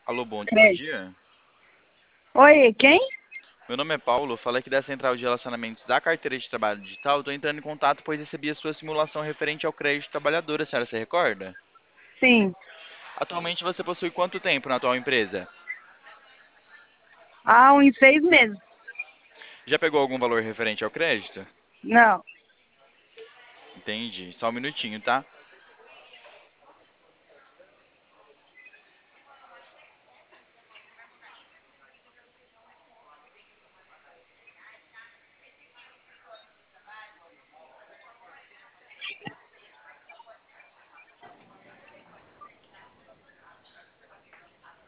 Alô, bom Crédito. dia. Oi, quem? Meu nome é Paulo, falei aqui da Central de Relacionamentos da Carteira de Trabalho Digital. Estou entrando em contato pois recebi a sua simulação referente ao crédito trabalhador, a senhora se recorda? Sim. Atualmente você possui quanto tempo na atual empresa? Há uns 6 meses. Já pegou algum valor referente ao crédito? Não. Entendi. Só um minutinho, tá?